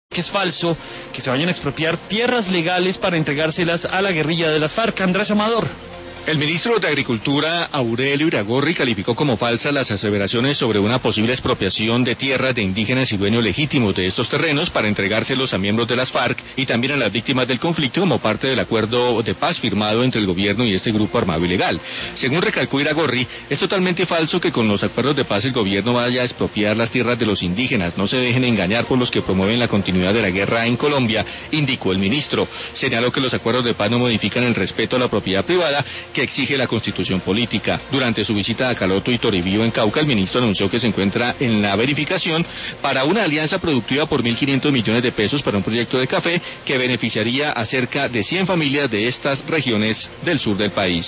que es falso que se vayan a expropiar tierras legales para entregárselas a la guerrilla de las FARC. Andrés Amador. El ministro de Agricultura, Aurelio Iragorri, calificó como falsas las aseveraciones sobre una posible expropiación de tierras de indígenas y dueños legítimos de estos terrenos para entregárselos a miembros de las FARC y también a las víctimas del conflicto como parte del acuerdo de paz firmado entre el gobierno y este grupo armado ilegal. Según recalcó Iragorri, es totalmente falso que con los acuerdos de paz el gobierno vaya a expropiar las tierras de los indígenas. No se dejen engañar por los que promueven la continuidad de la guerra en Colombia, indicó el ministro. Señaló que los acuerdos de paz no modifican el respeto a la propiedad privada que exige la Constitución política. Durante su visita a Caloto y Toribío en Cauca, el ministro anunció que se encuentra en la verificación para una alianza productiva por 1.500 millones de pesos para un proyecto de café que beneficiaría a cerca de 100 familias de estas regiones del sur del país.